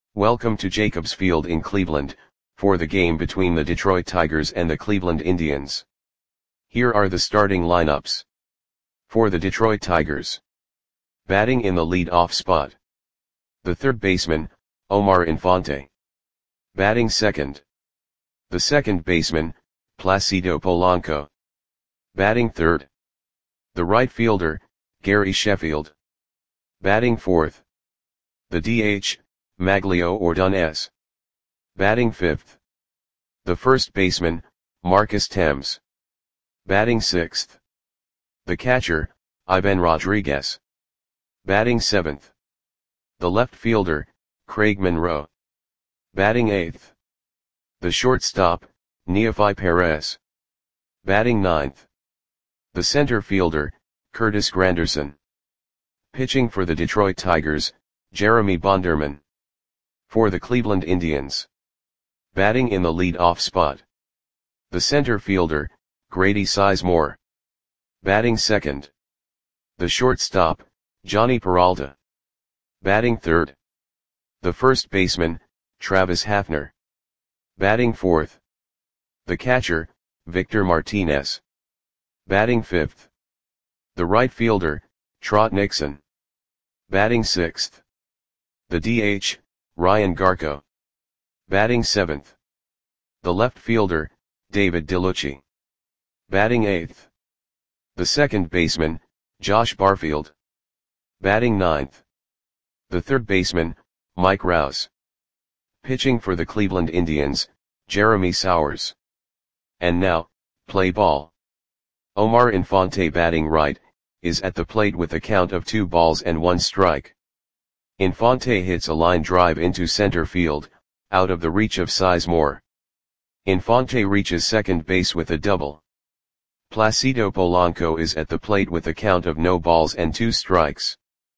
Welcome to Jacobs Field in Cleveland, for the game between the Detroit Tigers and the Cleveland Indians. Here are the starting lineups. For the Detroit Tigers. Batting in the lead-off spot. The third baseman, Omar Infante. Batting second. The second baseman, Placido Polanco. Batting third. The right fielder, Gary Sheffield. Batting fourth. The DH, Magglio Ordonez. Batting fifth. The first baseman, Marcus Thames. Batting sixth. The catcher, Ivan Rodriguez. Batting seventh. The left fielder, Craig Monroe. Batting eighth. The shortstop, Neofi Perez. Batting ninth. The center fielder, Curtis Granderson. Pitching for the Detroit Tigers, Jeremy Bonderman. For the Cleveland Indians. Batting in the lead-off spot. The center fielder, Grady Sizemore. Batting second. The shortstop, Johnny Peralta. Batting third. The first baseman, Travis Hafner. Batting fourth. The catcher, Victor Martinez. Batting fifth. The right fielder, Trot Nixon. Batting sixth. The DH, Ryan Garko. Batting seventh. The left fielder, David DeLucci. Batting eighth. The second baseman, Josh Barfield. Batting ninth. The third baseman, Mike Rouse. Pitching for the Cleveland Indians, Jeremy Sowers. And now, play ball. Omar Infante batting right, is at the plate with a count of 2-1 strike. Infante hits a line drive into center field, out of the reach of Sizemore. Infante reaches second base with a double. Placido Polanco is at the plate with a count of 0-2 strikes.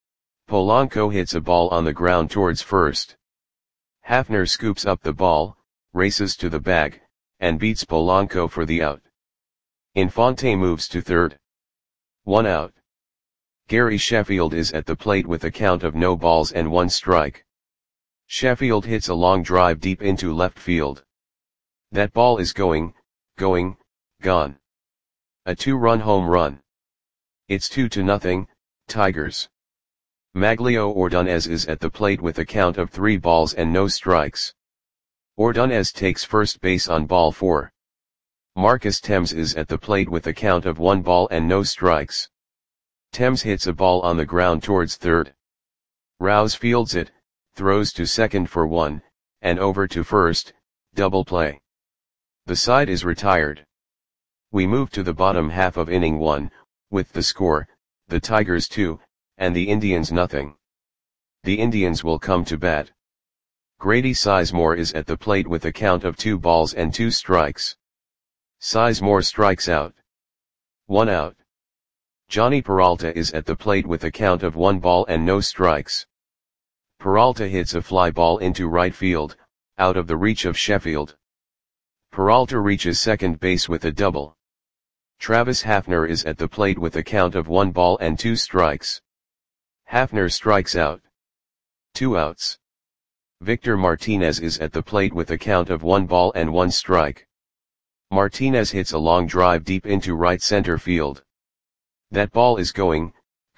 Polanco hits a ball on the ground towards first. Hafner scoops up the ball, races to the bag, and beats Polanco for the out. Infante moves to third. 1 out. Gary Sheffield is at the plate with a count of 0-1 strike. Sheffield hits a long drive deep into left field. That ball is gone. A 2-run home run. It's 2-0, Tigers. Magglio Ordonez is at the plate with a count of 3 balls and no strikes. Ordonez takes first base on ball 4. Marcus Thames is at the plate with a count of 1 ball and no strikes. Thames hits a ball on the ground towards third. Rouse fields it, throws to second for 1, and over to first, double play. The side is retired. We move to the bottom half of inning 1, with the score, the Tigers 2, and the Indians nothing. The Indians will come to bat. Grady Sizemore is at the plate with a count of 2 strikes. Sizemore strikes out. 1 out. Johnny Peralta is at the plate with a count of 1 ball and no strikes. Peralta hits a fly ball into right field, out of the reach of Sheffield. Peralta reaches second base with a double. Travis Hafner is at the plate with a count of 1 ball and 2 strikes. Hafner strikes out. 2 outs. Victor Martinez is at the plate with a count of 1 ball and 1 strike. Martinez hits a long drive deep into right center field. That ball is gone.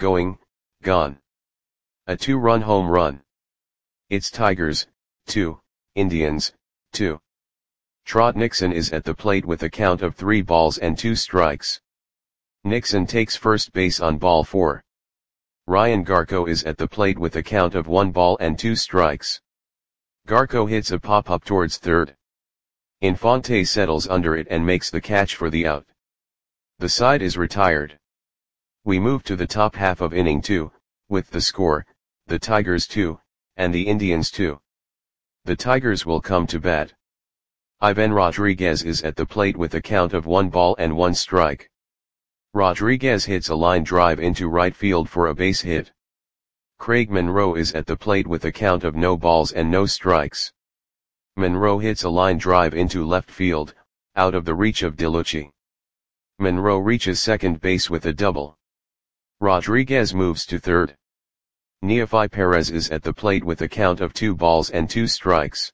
A 2-run home run. It's Tigers, 2, Indians, 2. Trot Nixon is at the plate with a count of 3 balls and 2 strikes. Nixon takes first base on ball 4. Ryan Garko is at the plate with a count of 1 ball and 2 strikes. Garko hits a pop-up towards third. Infante settles under it and makes the catch for the out. The side is retired. We move to the top half of inning 2, with the score, the Tigers 2, and the Indians 2. The Tigers will come to bat. Ivan Rodriguez is at the plate with a count of 1-1 strike. Rodriguez hits a line drive into right field for a base hit. Craig Monroe is at the plate with a count of 0 strikes. Monroe hits a line drive into left field, out of the reach of DeLucci. Monroe reaches second base with a double. Rodriguez moves to third. Neofy Perez is at the plate with a count of 2 balls and 2 strikes.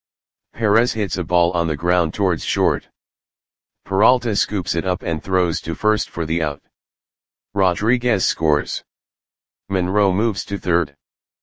Perez hits a ball on the ground towards short. Peralta scoops it up and throws to first for the out. Rodriguez scores. Monroe moves to third.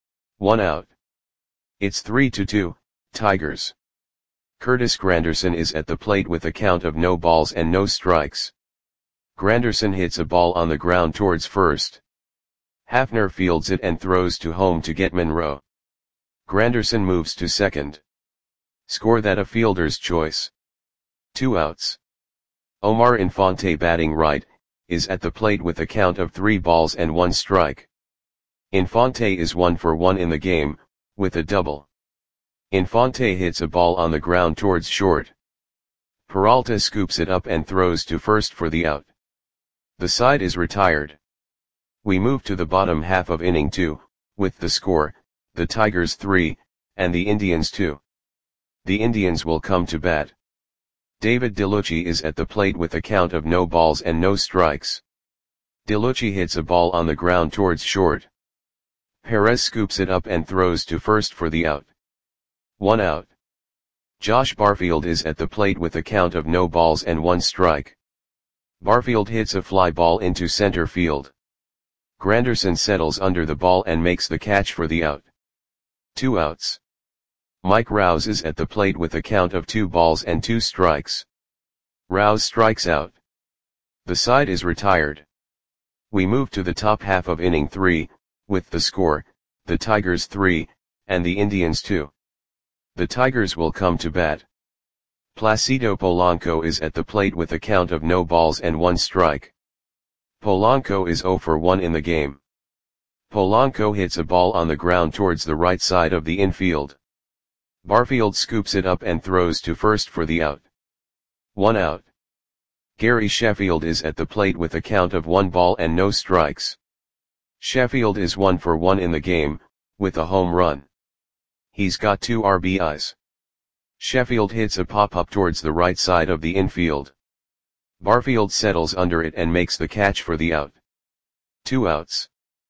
1 out. It's 3-2, Tigers. Curtis Granderson is at the plate with a count of no balls and no strikes. Granderson hits a ball on the ground towards first. Hafner fields it and throws to home to get Monroe. Granderson moves to second. Score that a fielder's choice. 2 outs. Omar Infante batting right, is at the plate with a count of 3 balls and 1 strike. Infante is 1 for 1 in the game, with a double. Infante hits a ball on the ground towards short. Peralta scoops it up and throws to first for the out. The side is retired. We move to the bottom half of inning 2, with the score, the Tigers 3, and the Indians 2. The Indians will come to bat. David DeLucci is at the plate with a count of no balls and no strikes. DeLucci hits a ball on the ground towards short. Perez scoops it up and throws to first for the out. 1 out. Josh Barfield is at the plate with a count of no balls and 1 strike. Barfield hits a fly ball into center field. Granderson settles under the ball and makes the catch for the out. 2 outs. Mike Rouse is at the plate with a count of 2 balls and 2 strikes. Rouse strikes out. The side is retired. We move to the top half of inning 3, with the score, the Tigers 3, and the Indians 2. The Tigers will come to bat. Placido Polanco is at the plate with a count of no balls and 1 strike. Polanco is 0 for 1 in the game. Polanco hits a ball on the ground towards the right side of the infield. Barfield scoops it up and throws to first for the out. 1 out. Gary Sheffield is at the plate with a count of 1 ball and no strikes. Sheffield is 1 for 1 in the game, with a home run. He's got 2 RBIs. Sheffield hits a pop-up towards the right side of the infield. Barfield settles under it and makes the catch for the out. 2 outs.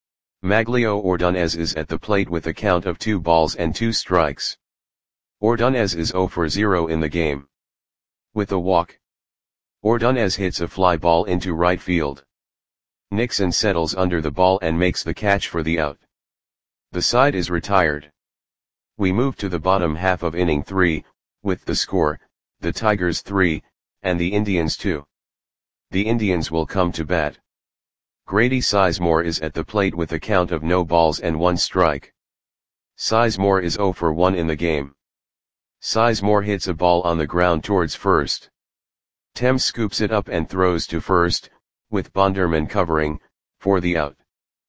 Maglio Ordonez is at the plate with a count of 2 balls and 2 strikes. Ordonez is 0 for 0 in the game. With a walk. Ordonez hits a fly ball into right field. Nixon settles under the ball and makes the catch for the out. The side is retired. We move to the bottom half of inning 3, with the score, the Tigers 3, and the Indians 2. The Indians will come to bat. Grady Sizemore is at the plate with a count of no balls and 1 strike. Sizemore is 0 for 1 in the game. Sizemore hits a ball on the ground towards first. Thames scoops it up and throws to first, with Bonderman covering, for the out.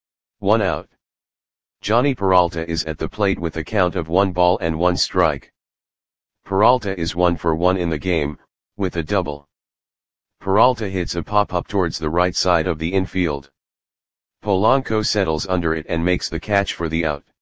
1 out. Johnny Peralta is at the plate with a count of 1 ball and 1 strike. Peralta is 1 for 1 in the game, with a double. Peralta hits a pop-up towards the right side of the infield. Polanco settles under it and makes the catch for the out.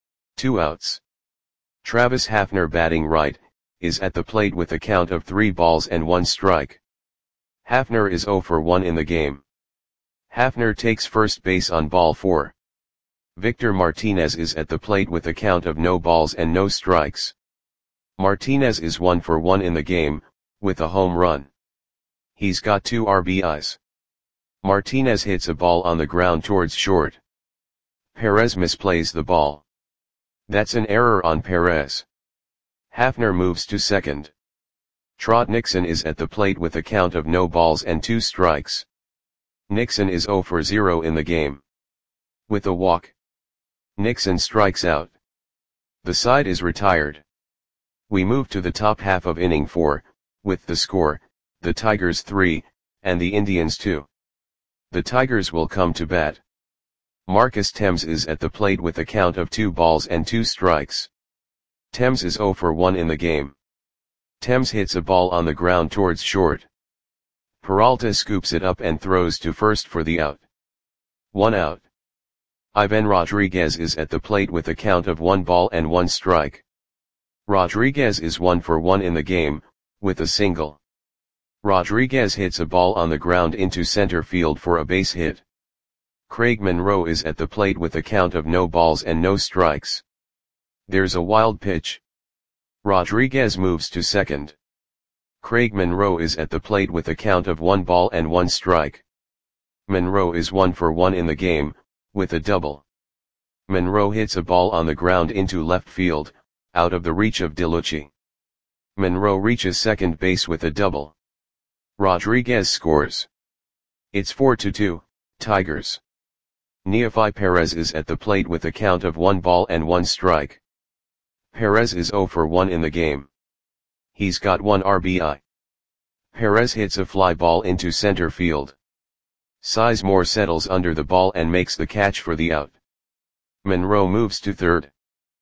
2 outs. Travis Hafner batting right, is at the plate with a count of 3 balls and 1 strike. Hafner is 0 for 1 in the game. Hafner takes first base on ball 4. Victor Martinez is at the plate with a count of no balls and no strikes. Martinez is 1 for 1 in the game, with a home run. He's got 2 RBIs. Martinez hits a ball on the ground towards short. Perez misplays the ball. That's an error on Perez. Hafner moves to second. Trot Nixon is at the plate with a count of no balls and 2 strikes. Nixon is 0 for 0 in the game. With a walk. Nixon strikes out. The side is retired. We move to the top half of inning 4, with the score, the Tigers 3, and the Indians 2. The Tigers will come to bat. Marcus Thames is at the plate with a count of 2 balls and 2 strikes. Thames is 0 for 1 in the game. Thames hits a ball on the ground towards short. Peralta scoops it up and throws to first for the out. 1 out. Ivan Rodriguez is at the plate with a count of 1 ball and 1 strike. Rodriguez is 1 for 1 in the game, with a single. Rodriguez hits a ball on the ground into center field for a base hit. Craig Monroe is at the plate with a count of no balls and no strikes. There's a wild pitch. Rodriguez moves to second. Craig Monroe is at the plate with a count of 1 ball and 1 strike. Monroe is 1 for 1 in the game, with a double. Monroe hits a ball on the ground into left field, out of the reach of DeLucci. Monroe reaches second base with a double. Rodriguez scores. It's 4-2, Tigers. Neofi Perez is at the plate with a count of 1 ball and 1 strike. Perez is 0 for 1 in the game. He's got 1 RBI. Perez hits a fly ball into center field. Sizemore settles under the ball and makes the catch for the out. Monroe moves to third.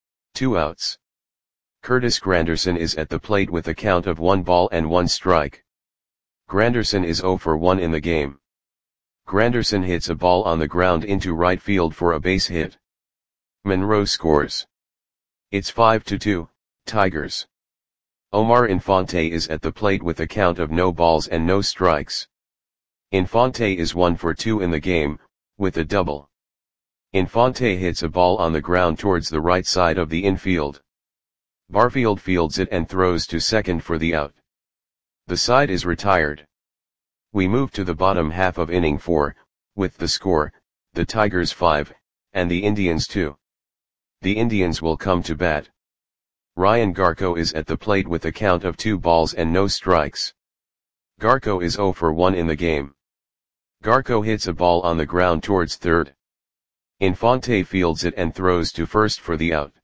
2 outs. Curtis Granderson is at the plate with a count of 1 ball and 1 strike. Granderson is 0 for 1 in the game. Granderson hits a ball on the ground into right field for a base hit. Monroe scores. It's 5-2, Tigers. Omar Infante is at the plate with a count of no balls and no strikes. Infante is 1 for 2 in the game, with a double. Infante hits a ball on the ground towards the right side of the infield. Barfield fields it and throws to second for the out. The side is retired. We move to the bottom half of inning 4, with the score, the Tigers 5, and the Indians 2. The Indians will come to bat. Ryan Garco is at the plate with a count of 2 balls and no strikes. Garco is 0 for 1 in the game. Garco hits a ball on the ground towards third. Infante fields it and throws to first for the out.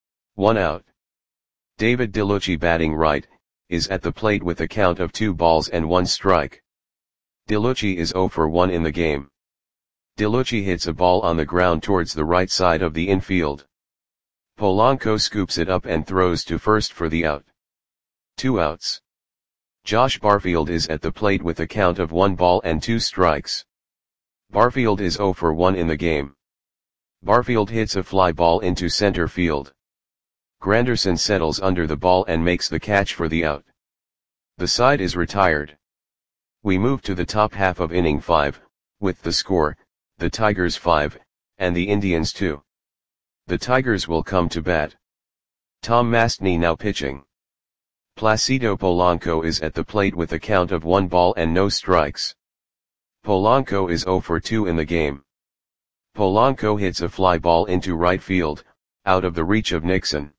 1 out. David DeLucci, batting right, is at the plate with a count of 2 balls and 1 strike. DeLucci is 0 for 1 in the game. DeLucci hits a ball on the ground towards the right side of the infield. Polanco scoops it up and throws to first for the out. 2 outs. Josh Barfield is at the plate with a count of 1 ball and 2 strikes. Barfield is 0 for 1 in the game. Barfield hits a fly ball into center field. Granderson settles under the ball and makes the catch for the out. The side is retired. We move to the top half of inning 5, with the score, the Tigers 5, and the Indians 2. The Tigers will come to bat. Tom Mastny now pitching. Placido Polanco is at the plate with a count of 1 ball and no strikes. Polanco is 0 for 2 in the game. Polanco hits a fly ball into right field, out of the reach of Nixon.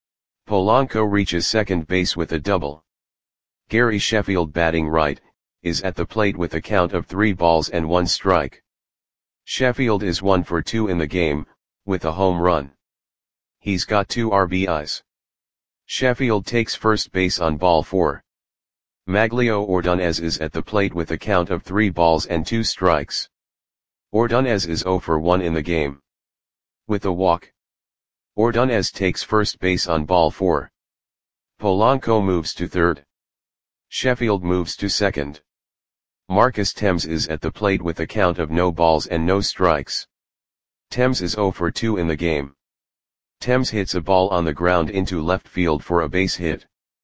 Polanco reaches second base with a double. Gary Sheffield, batting right, is at the plate with a count of 3 balls and 1 strike. Sheffield is 1 for 2 in the game, with a home run. He's got 2 RBIs. Sheffield takes first base on ball 4. Maglio Ordonez is at the plate with a count of 3 balls and 2 strikes. Ordonez is 0 for 1 in the game. With a walk. Ordonez takes first base on ball 4. Polanco moves to third. Sheffield moves to second. Marcus Thames is at the plate with a count of no balls and no strikes. Thames is 0 for 2 in the game. Thames hits a ball on the ground into left field for a base hit.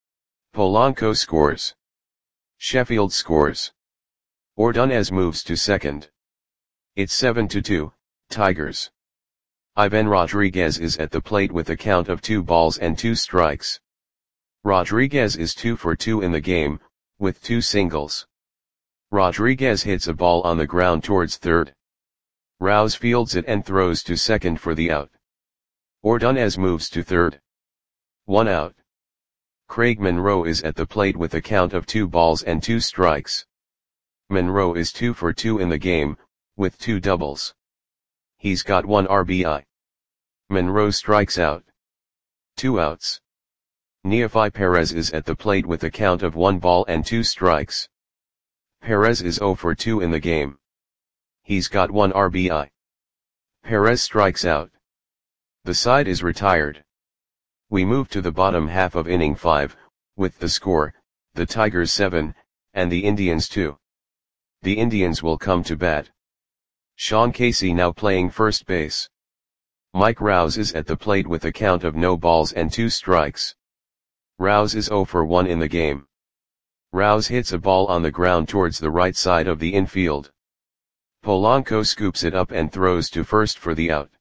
Polanco scores. Sheffield scores. Ordonez moves to second. It's 7-2, Tigers. Ivan Rodriguez is at the plate with a count of 2 balls and 2 strikes. Rodriguez is 2 for 2 in the game, with 2 singles. Rodriguez hits a ball on the ground towards third. Rouse fields it and throws to second for the out. Ordonez moves to third. 1 out. Craig Monroe is at the plate with a count of 2 balls and 2 strikes. Monroe is 2 for 2 in the game, with 2 doubles. He's got 1 RBI. Monroe strikes out. 2 outs. Neofi Perez is at the plate with a count of 1 ball and 2 strikes. Perez is 0 for 2 in the game. He's got 1 RBI. Perez strikes out. The side is retired. We move to the bottom half of inning 5, with the score, the Tigers 7, and the Indians 2. The Indians will come to bat. Sean Casey now playing first base. Mike Rouse is at the plate with a count of no balls and 2 strikes. Rouse is 0 for 1 in the game. Rouse hits a ball on the ground towards the right side of the infield. Polanco scoops it up and throws to first for the out.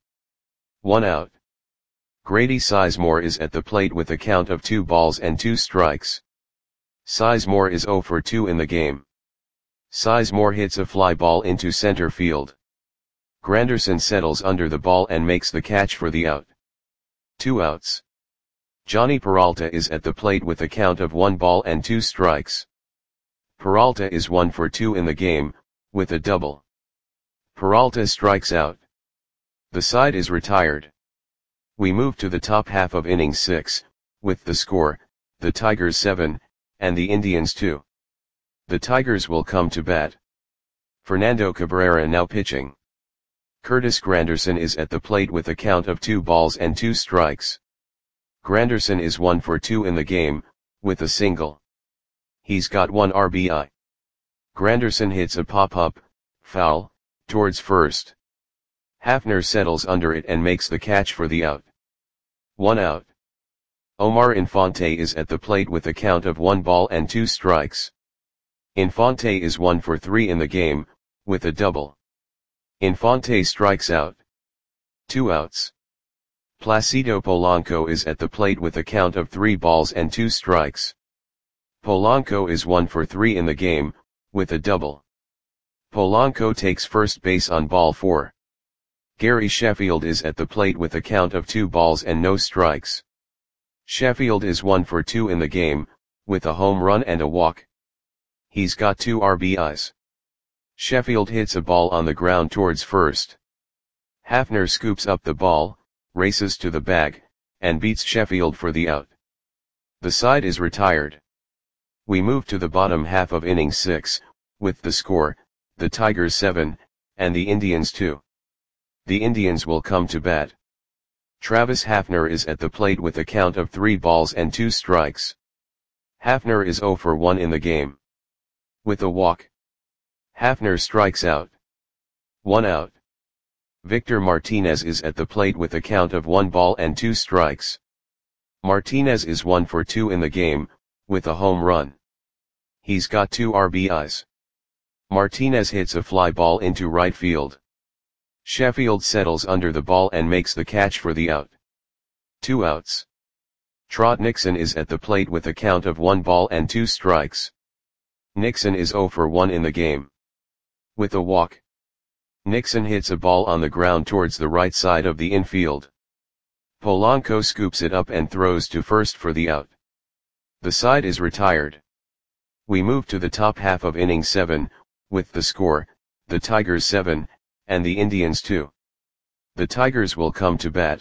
1 out. Grady Sizemore is at the plate with a count of 2 balls and 2 strikes. Sizemore is 0 for 2 in the game. Sizemore hits a fly ball into center field. Granderson settles under the ball and makes the catch for the out. 2 outs. Johnny Peralta is at the plate with a count of 1 ball and 2 strikes. Peralta is 1 for 2 in the game, with a double. Peralta strikes out. The side is retired. We move to the top half of inning 6, with the score, the Tigers 7, and the Indians 2. The Tigers will come to bat. Fernando Cabrera now pitching. Curtis Granderson is at the plate with a count of 2 balls and 2 strikes. Granderson is 1 for 2 in the game, with a single. He's got 1 RBI. Granderson hits a pop-up, foul, towards first. Hafner settles under it and makes the catch for the out. 1 out. Omar Infante is at the plate with a count of 1 ball and 2 strikes. Infante is 1 for 3 in the game, with a double. Infante strikes out. 2 outs. Placido Polanco is at the plate with a count of 3 balls and 2 strikes. Polanco is 1 for 3 in the game, with a double. Polanco takes first base on ball 4. Gary Sheffield is at the plate with a count of 2 balls and no strikes. Sheffield is 1 for 2 in the game, with a home run and a walk. He's got 2 RBIs. Sheffield hits a ball on the ground towards first. Hafner scoops up the ball, races to the bag, and beats Sheffield for the out. The side is retired. We move to the bottom half of inning 6, with the score, the Tigers 7, and the Indians 2. The Indians will come to bat. Travis Hafner is at the plate with a count of 3 balls and 2 strikes. Hafner is 0 for 1 in the game. With a walk. Hafner strikes out. 1 out. Victor Martinez is at the plate with a count of 1 ball and 2 strikes. Martinez is 1 for 2 in the game, with a home run. He's got 2 RBIs. Martinez hits a fly ball into right field. Sheffield settles under the ball and makes the catch for the out. 2 outs. Trot Nixon is at the plate with a count of 1 ball and 2 strikes. Nixon is 0 for 1 in the game. With a walk. Nixon hits a ball on the ground towards the right side of the infield. Polanco scoops it up and throws to first for the out. The side is retired. We move to the top half of inning 7, with the score, the Tigers 7, and the Indians 2. The Tigers will come to bat.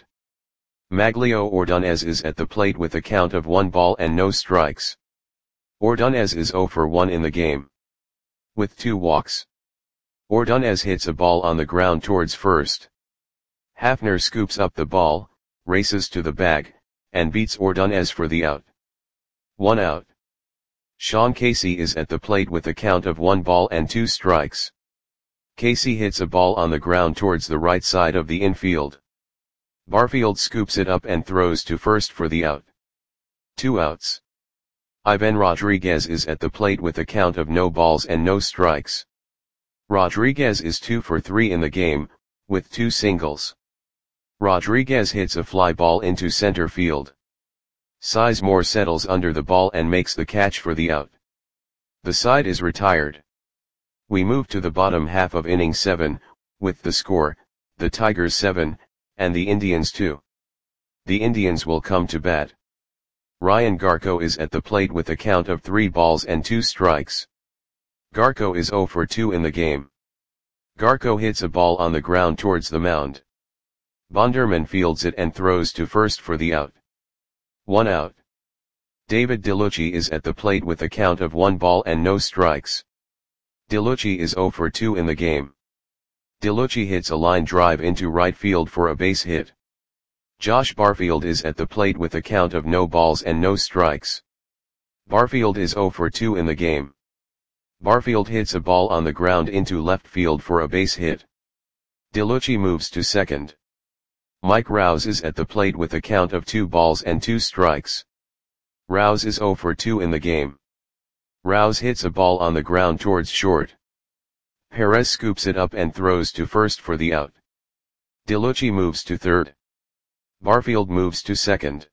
Maglio Ordonez is at the plate with a count of 1 ball and no strikes. Ordonez is 0 for 1 in the game. With 2 walks. Ordonez hits a ball on the ground towards first. Hafner scoops up the ball, races to the bag, and beats Ordonez for the out. 1 out. Sean Casey is at the plate with a count of 1 ball and 2 strikes. Casey hits a ball on the ground towards the right side of the infield. Barfield scoops it up and throws to first for the out. 2 outs. Ivan Rodriguez is at the plate with a count of no balls and no strikes. Rodriguez is 2 for 3 in the game, with 2 singles. Rodriguez hits a fly ball into center field. Sizemore settles under the ball and makes the catch for the out. The side is retired. We move to the bottom half of inning 7, with the score, the Tigers 7, and the Indians 2. The Indians will come to bat. Ryan Garco is at the plate with a count of 3 balls and 2 strikes. Garco is 0 for 2 in the game. Garco hits a ball on the ground towards the mound. Bonderman fields it and throws to first for the out. 1 out. David DeLucci is at the plate with a count of 1 ball and no strikes. DeLucci is 0 for 2 in the game. DeLucci hits a line drive into right field for a base hit. Josh Barfield is at the plate with a count of no balls and no strikes. Barfield is 0 for 2 in the game. Barfield hits a ball on the ground into left field for a base hit. DeLucci moves to second. Mike Rouse is at the plate with a count of 2 balls and 2 strikes. Rouse is 0 for 2 in the game. Rouse hits a ball on the ground towards short. Perez scoops it up and throws to first for the out. DeLucci moves to third. Barfield moves to second.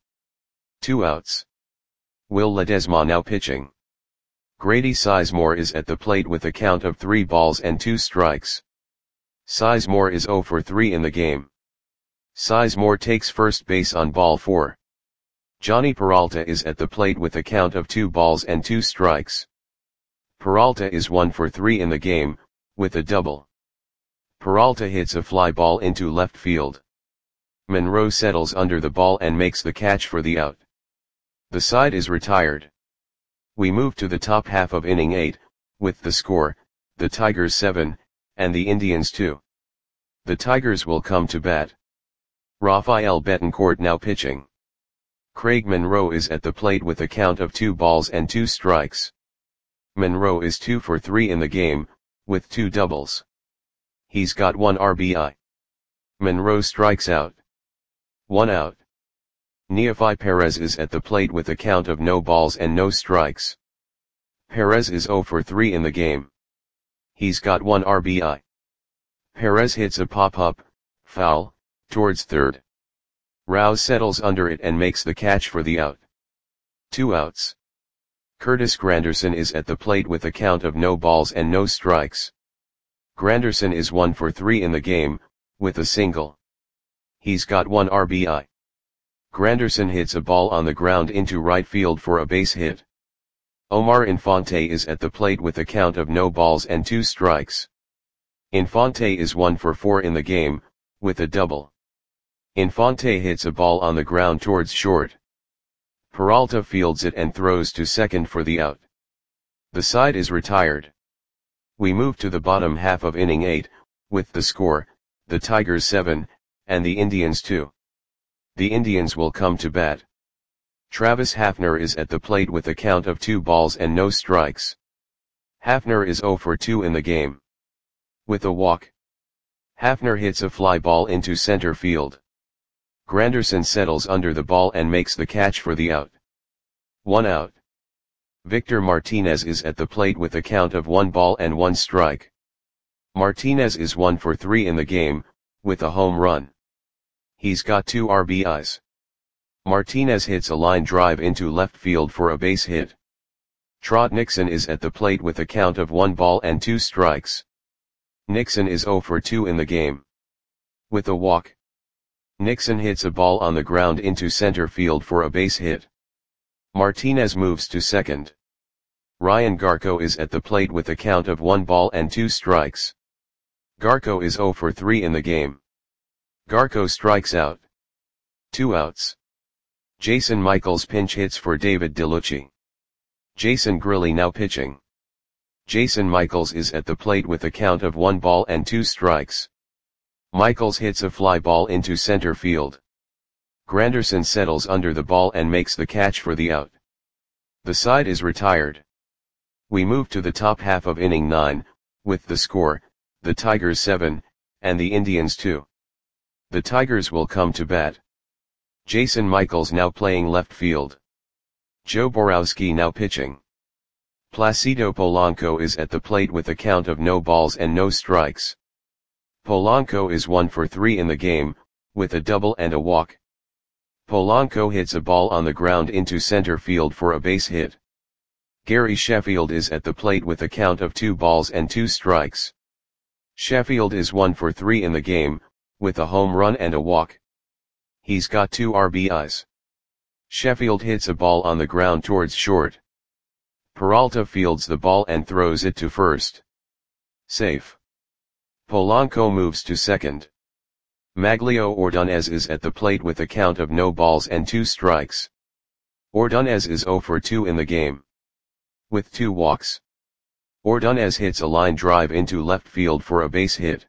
2 outs. Will Ledesma now pitching. Grady Sizemore is at the plate with a count of 3 balls and 2 strikes. Sizemore is 0 for 3 in the game. Sizemore takes first base on ball 4. Johnny Peralta is at the plate with a count of 2 balls and 2 strikes. Peralta is 1 for 3 in the game, with a double. Peralta hits a fly ball into left field. Monroe settles under the ball and makes the catch for the out. The side is retired. We move to the top half of inning 8, with the score, the Tigers 7, and the Indians 2. The Tigers will come to bat. Rafael Betancourt now pitching. Craig Monroe is at the plate with a count of 2 balls and 2 strikes. Monroe is 2 for 3 in the game, with 2 doubles. He's got 1 RBI. Monroe strikes out. 1 out. Neofi Perez is at the plate with a count of no balls and no strikes. Perez is 0 for 3 in the game. He's got 1 RBI. Perez hits a pop-up, foul, towards third. Rouse settles under it and makes the catch for the out. 2 outs. Curtis Granderson is at the plate with a count of no balls and no strikes. Granderson is 1 for 3 in the game, with a single. He's got 1 RBI. Granderson hits a ball on the ground into right field for a base hit. Omar Infante is at the plate with a count of no balls and 2 strikes. Infante is 1 for 4 in the game, with a double. Infante hits a ball on the ground towards short. Peralta fields it and throws to second for the out. The side is retired. We move to the bottom half of inning 8, with the score, the Tigers 7, and the Indians 2. The Indians will come to bat. Travis Hafner is at the plate with a count of 2 balls and no strikes. Hafner is 0 for 2 in the game. With a walk. Hafner hits a fly ball into center field. Granderson settles under the ball and makes the catch for the out. 1 out. Victor Martinez is at the plate with a count of 1 ball and 1 strike. Martinez is 1 for 3 in the game, with a home run. He's got 2 RBIs. Martinez hits a line drive into left field for a base hit. Trot Nixon is at the plate with a count of 1 ball and 2 strikes. Nixon is 0 for 2 in the game. With a walk. Nixon hits a ball on the ground into center field for a base hit. Martinez moves to second. Ryan Garco is at the plate with a count of 1 ball and 2 strikes. Garco is 0 for 3 in the game. Garco strikes out. 2 outs. Jason Michaels pinch hits for David DeLucci. Jason Grilli now pitching. Jason Michaels is at the plate with a count of 1 ball and 2 strikes. Michaels hits a fly ball into center field. Granderson settles under the ball and makes the catch for the out. The side is retired. We move to the top half of inning 9, with the score, the Tigers 7, and the Indians 2. The Tigers will come to bat. Jason Michaels now playing left field. Joe Borowski now pitching. Placido Polanco is at the plate with a count of no balls and no strikes. Polanco is 1 for 3 in the game, with a double and a walk. Polanco hits a ball on the ground into center field for a base hit. Gary Sheffield is at the plate with a count of 2 balls and 2 strikes. Sheffield is 1 for 3 in the game, with a home run and a walk. He's got 2 RBIs. Sheffield hits a ball on the ground towards short. Peralta fields the ball and throws it to first. Safe. Polanco moves to second. Maglio Ordonez is at the plate with a count of no balls and 2 strikes. Ordonez is 0 for 2 in the game. With 2 walks. Ordonez hits a line drive into left field for a base hit.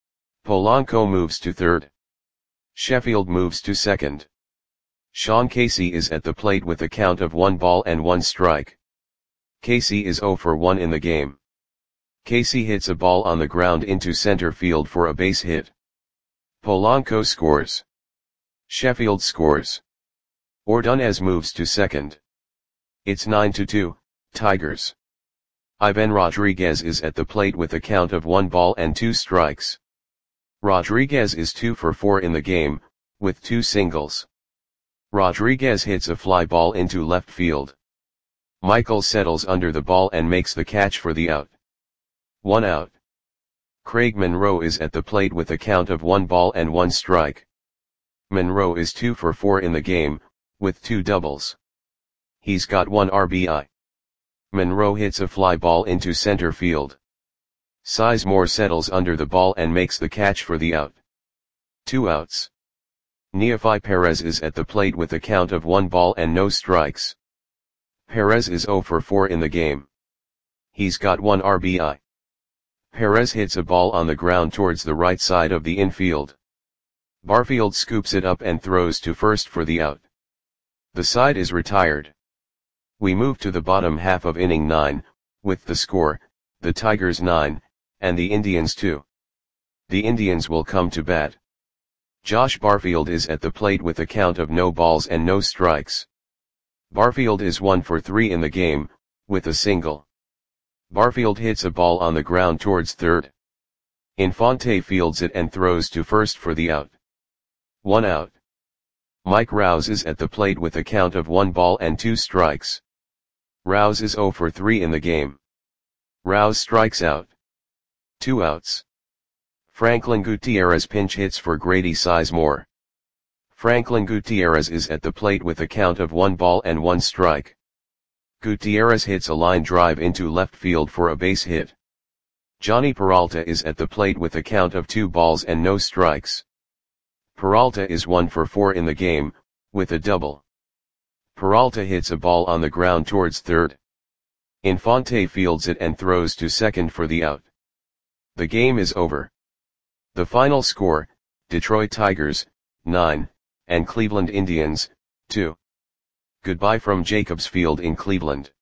Polanco moves to third. Sheffield moves to second. Sean Casey is at the plate with a count of 1 ball and 1 strike. Casey is 0 for 1 in the game. Casey hits a ball on the ground into center field for a base hit. Polanco scores. Sheffield scores. Ordonez moves to second. It's 9-2, Tigers. Ivan Rodriguez is at the plate with a count of 1 ball and 2 strikes. Rodriguez is 2 for 4 in the game, with 2 singles. Rodriguez hits a fly ball into left field. Michael settles under the ball and makes the catch for the out. 1 out. Craig Monroe is at the plate with a count of 1 ball and 1 strike. Monroe is 2 for 4 in the game, with 2 doubles. He's got 1 RBI. Monroe hits a fly ball into center field. Sizemore settles under the ball and makes the catch for the out. 2 outs. Neefi Perez is at the plate with a count of 1 ball and no strikes. Perez is 0 for 4 in the game. He's got 1 RBI. Perez hits a ball on the ground towards the right side of the infield. Barfield scoops it up and throws to first for the out. The side is retired. We move to the bottom half of inning 9, with the score, the Tigers 9, and the Indians 2. The Indians will come to bat. Josh Barfield is at the plate with a count of no balls and no strikes. Barfield is 1 for 3 in the game, with a single. Barfield hits a ball on the ground towards third. Infante fields it and throws to first for the out. 1 out. Mike Rouse is at the plate with a count of 1 ball and 2 strikes. Rouse is 0 for 3 in the game. Rouse strikes out. 2 outs. Franklin Gutierrez pinch hits for Grady Sizemore. Franklin Gutierrez is at the plate with a count of 1 ball and 1 strike. Gutierrez hits a line drive into left field for a base hit. Johnny Peralta is at the plate with a count of 2 balls and no strikes. Peralta is 1 for 4 in the game, with a double. Peralta hits a ball on the ground towards third. Infante fields it and throws to second for the out. The game is over. The final score, Detroit Tigers, 9, and Cleveland Indians, 2. Goodbye from Jacobs Field in Cleveland.